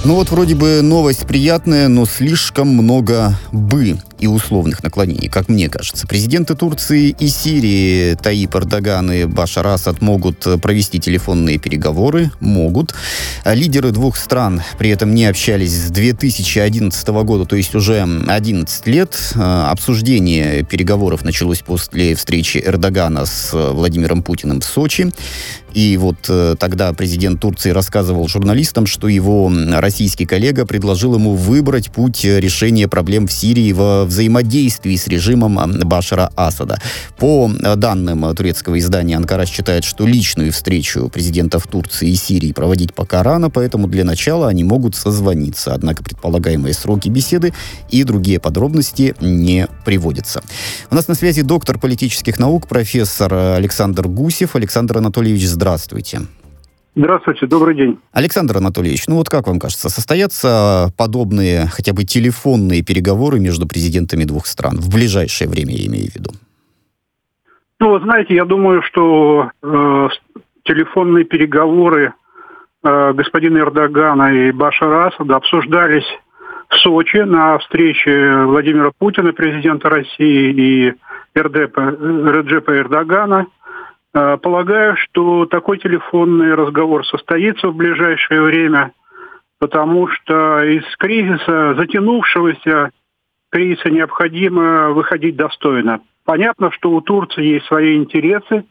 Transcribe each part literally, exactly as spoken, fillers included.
Ну вот вроде бы новость приятная, но слишком много «бы» и условных наклонений, как мне кажется. Президенты Турции и Сирии Таип Эрдоган и Башар Асад могут провести телефонные переговоры, могут. Лидеры двух стран при этом не общались с две тысячи одиннадцатого года, то есть уже одиннадцать лет. Обсуждение переговоров началось после встречи Эрдогана с Владимиром Путиным в Сочи. И вот э, тогда президент Турции рассказывал журналистам, что его российский коллега предложил ему выбрать путь решения проблем в Сирии во взаимодействии с режимом Башара Асада. По данным турецкого издания, Анкара считает, что личную встречу президентов Турции и Сирии проводить пока рано, поэтому для начала они могут созвониться. Однако предполагаемые сроки беседы и другие подробности не приводятся. У нас на связи доктор политических наук, профессор Александр Гусев. Александр Анатольевич, здравствуйте. Здравствуйте, добрый день. Александр Анатольевич, ну вот как вам кажется, состоятся подобные хотя бы телефонные переговоры между президентами двух стран? В ближайшее время, я имею в виду. Ну, вот знаете, я думаю, что э, телефонные переговоры э, господина Эрдогана и Башара Асада обсуждались в Сочи на встрече Владимира Путина, президента России, и Реджепа Эрдогана. Полагаю, что такой телефонный разговор состоится в ближайшее время, потому что из кризиса, затянувшегося кризиса, необходимо выходить достойно. Понятно, что у Турции есть свои интересы,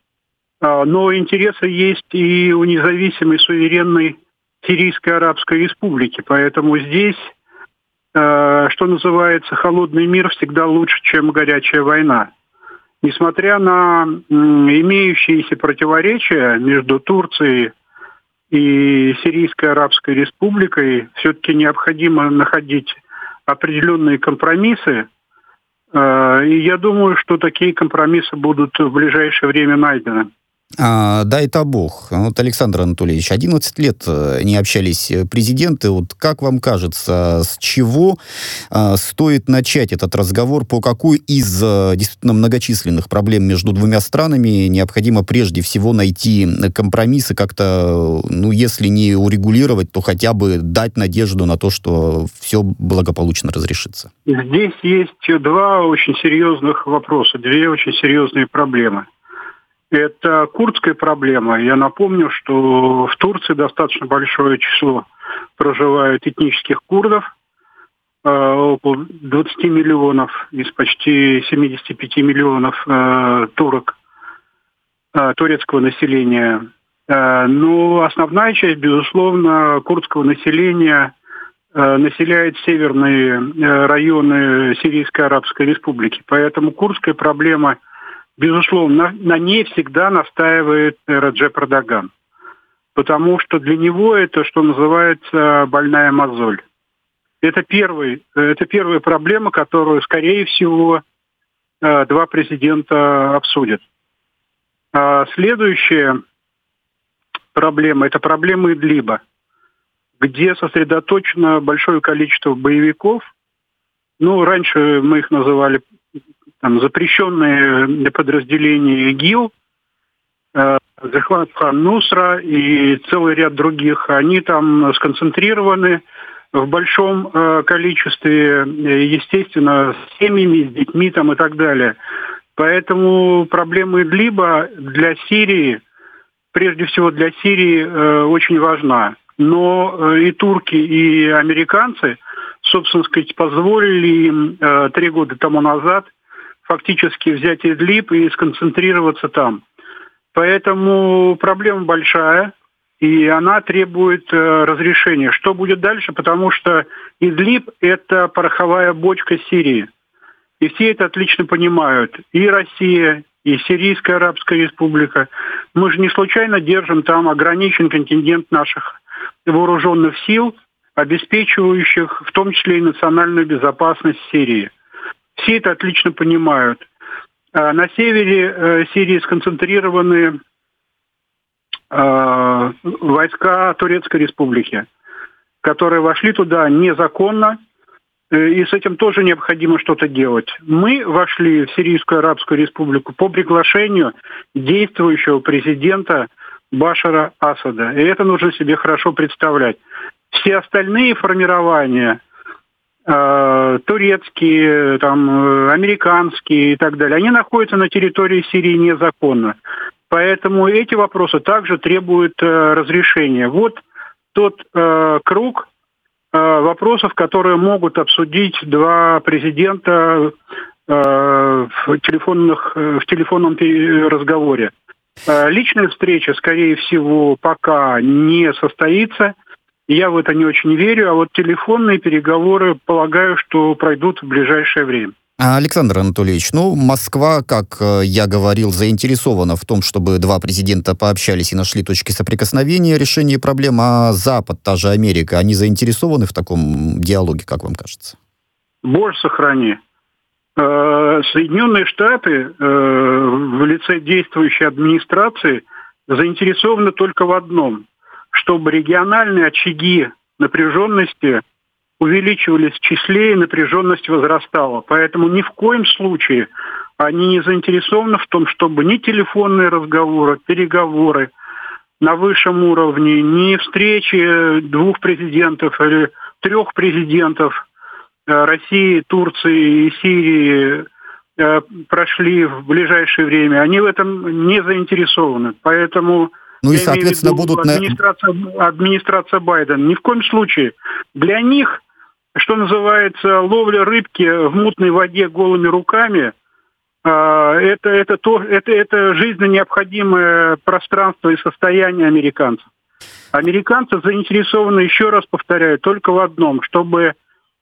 но интересы есть и у независимой суверенной Сирийской Арабской Республики. Поэтому здесь, что называется, холодный мир всегда лучше, чем горячая война. Несмотря на имеющиеся противоречия между Турцией и Сирийской Арабской Республикой, все-таки необходимо находить определенные компромиссы. И я думаю, что такие компромиссы будут в ближайшее время найдены. А, дай-то бог. Вот, Александр Анатольевич, одиннадцать лет не общались президенты. Вот как вам кажется, с чего а, стоит начать этот разговор? По какой из а, действительно многочисленных проблем между двумя странами необходимо прежде всего найти компромиссы, как-то, ну, если не урегулировать, то хотя бы дать надежду на то, что все благополучно разрешится? Здесь есть два очень серьезных вопроса, две очень серьезные проблемы. Это курдская проблема. Я напомню, что в Турции достаточно большое число проживает этнических курдов, около двадцать миллионов из почти семьдесят пять миллионов турок, турецкого населения. Но основная часть, безусловно, курдского населения населяет северные районы Сирийской Арабской Республики. Поэтому курдская проблема, безусловно, на, на ней всегда настаивает Реджеп Эрдоган. Потому что для него это, что называется, больная мозоль. Это, первый, это первая проблема, которую, скорее всего, два президента обсудят. А следующая проблема – это проблема Идлиба, где сосредоточено большое количество боевиков. Ну, раньше мы их называли там запрещенные подразделения ИГИЛ, э, захват Хан-Нусра и целый ряд других. Они там сконцентрированы в большом э, количестве, естественно, с семьями, с детьми там и так далее. Поэтому проблема Идлиба для Сирии, прежде всего для Сирии, э, очень важна. Но э, и турки, и американцы, собственно сказать, позволили им э, три года тому назад фактически взять Идлиб и сконцентрироваться там. Поэтому проблема большая, и она требует э, разрешения. Что будет дальше? Потому что Идлиб – это пороховая бочка Сирии. И все это отлично понимают. И Россия, и Сирийская Арабская Республика. Мы же не случайно держим там ограничен контингент наших вооруженных сил, обеспечивающих в том числе и национальную безопасность Сирии. Все это отлично понимают. На севере Сирии сконцентрированы войска Турецкой Республики, которые вошли туда незаконно, и с этим тоже необходимо что-то делать. Мы вошли в Сирийскую Арабскую Республику по приглашению действующего президента Башара Асада. И это нужно себе хорошо представлять. Все остальные формирования, э, турецкие, там, э, американские и так далее, они находятся на территории Сирии незаконно. Поэтому эти вопросы также требуют э, разрешения. Вот тот э, круг э, вопросов, которые могут обсудить два президента э, в, телефонных, э, в телефонном разговоре. Э, личная встреча, скорее всего, пока не состоится. Я в это не очень верю, а вот телефонные переговоры, полагаю, что пройдут в ближайшее время. Александр Анатольевич, ну, Москва, как я говорил, заинтересована в том, чтобы два президента пообщались и нашли точки соприкосновения, решения проблем, а Запад, та же Америка, они заинтересованы в таком диалоге, как вам кажется? Боже сохрани. Соединенные Штаты в лице действующей администрации заинтересованы только в одном, чтобы региональные очаги напряженности увеличивались в числе, и напряженность возрастала. Поэтому ни в коем случае они не заинтересованы в том, чтобы ни телефонные разговоры, переговоры на высшем уровне, ни встречи двух президентов или трех президентов России, Турции и Сирии прошли в ближайшее время. Они в этом не заинтересованы. Поэтому... Ну и, соответственно, будут... Администрация, администрация Байдена. Ни в коем случае. Для них, что называется, ловля рыбки в мутной воде голыми руками, это, это, то, это, это жизненно необходимое пространство и состояние американцев. Американцы заинтересованы, еще раз повторяю, только в одном, чтобы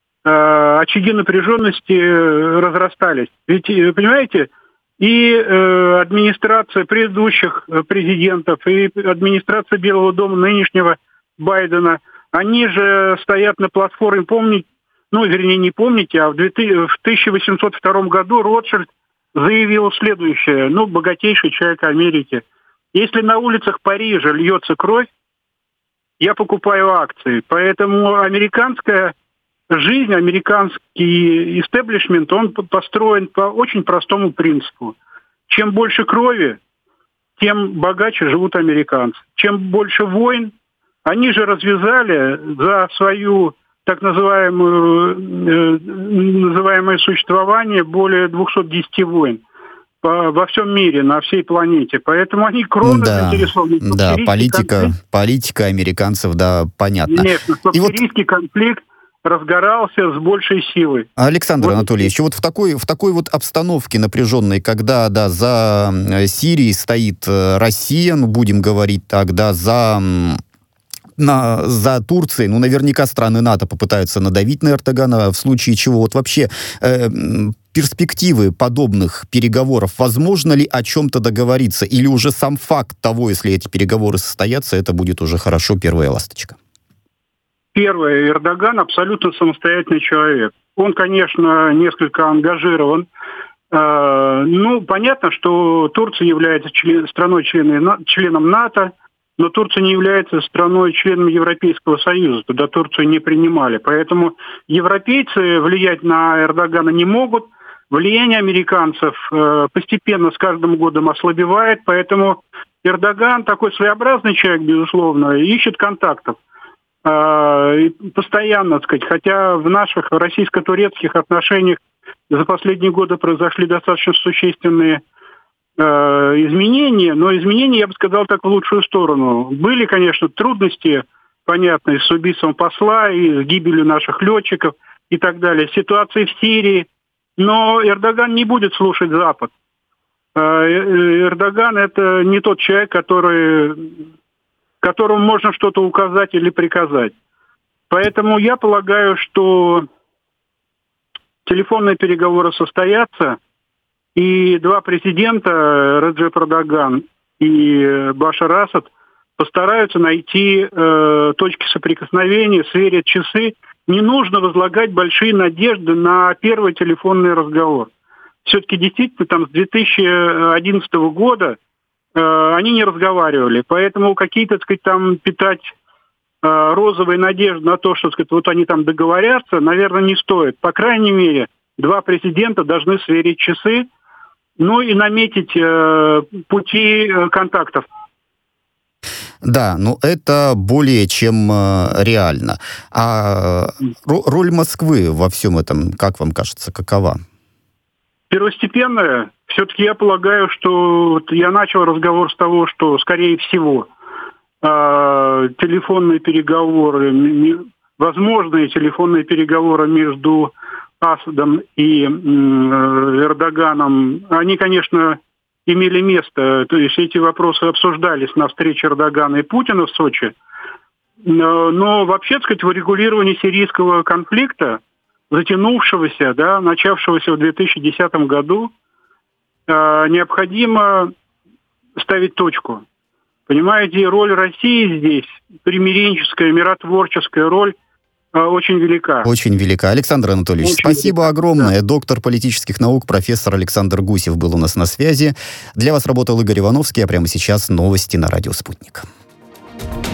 очаги напряженности разрастались. Ведь, понимаете, и э, администрация предыдущих президентов, и администрация Белого дома нынешнего Байдена, они же стоят на платформе, помните, ну, вернее, не помните, а в тысяча восемьсот втором году Ротшильд заявил следующее, ну, богатейший человек Америки: если на улицах Парижа льется кровь, я покупаю акции. Поэтому американская жизнь, американский истеблишмент, он построен по очень простому принципу. Чем больше крови, тем богаче живут американцы. Чем больше войн, они же развязали за свою так называемую, э, называемое существование более двухсот десяти войн по, во всем мире, на всей планете. Поэтому они кровно да, заинтересованы. Да, политика, политика американцев, да, понятно. Нет, сирийский вот... конфликт разгорался с большей силой. Александр вот. Анатольевич, вот в такой, в такой вот обстановке напряженной, когда, да, за Сирией стоит Россия, ну, будем говорить так, да, за, на, за Турцией, ну, наверняка страны НАТО попытаются надавить на Эрдогана, в случае чего, вот вообще э, перспективы подобных переговоров, возможно ли о чем-то договориться, или уже сам факт того, если эти переговоры состоятся, это будет уже хорошо, первая ласточка? Первое, Эрдоган абсолютно самостоятельный человек. Он, конечно, несколько ангажирован. Э, ну, понятно, что Турция является член, страной-членом, членом НАТО, но Турция не является страной-членом Европейского Союза. Туда Турцию не принимали. Поэтому европейцы влиять на Эрдогана не могут. Влияние американцев э, постепенно с каждым годом ослабевает. Поэтому Эрдоган такой своеобразный человек, безусловно, ищет контактов. Постоянно, так сказать, хотя в наших российско-турецких отношениях за последние годы произошли достаточно существенные э, изменения, но изменения, я бы сказал, так в лучшую сторону. Были, конечно, трудности, понятные, с убийством посла и с гибелью наших летчиков и так далее, ситуации в Сирии, но Эрдоган не будет слушать Запад. Э, Эрдоган — это не тот человек, который... которому можно что-то указать или приказать. Поэтому я полагаю, что телефонные переговоры состоятся, и два президента, Реджеп Эрдоган и Башар Асад, постараются найти э, точки соприкосновения, сверить часы. Не нужно возлагать большие надежды на первый телефонный разговор. Все-таки действительно там с две тысячи одиннадцатого года они не разговаривали, поэтому какие-то, так сказать, там питать э, розовые надежды на то, что, так сказать, вот они там договорятся, наверное, не стоит. По крайней мере, два президента должны сверить часы, ну и наметить э, пути э, контактов. Да, но это более чем э, реально. А ро- роль Москвы во всем этом, как вам кажется, какова? Первостепенная. Все-таки я полагаю, что вот я начал разговор с того, что, скорее всего, э, телефонные переговоры, м- возможные телефонные переговоры между Асадом и э, Эрдоганом, они, конечно, имели место. То есть эти вопросы обсуждались на встрече Эрдогана и Путина в Сочи. Но, но вообще, так сказать, в урегулировании сирийского конфликта, затянувшегося, да, начавшегося в две тысячи десятом году, э, необходимо ставить точку. Понимаете, роль России здесь, примиренческая, миротворческая роль, э, очень велика. Очень велика. Александр Анатольевич, Очень спасибо велика. огромное. Да. Доктор политических наук, профессор Александр Гусев был у нас на связи. Для вас работал Игорь Ивановский, а прямо сейчас новости на радио «Спутник».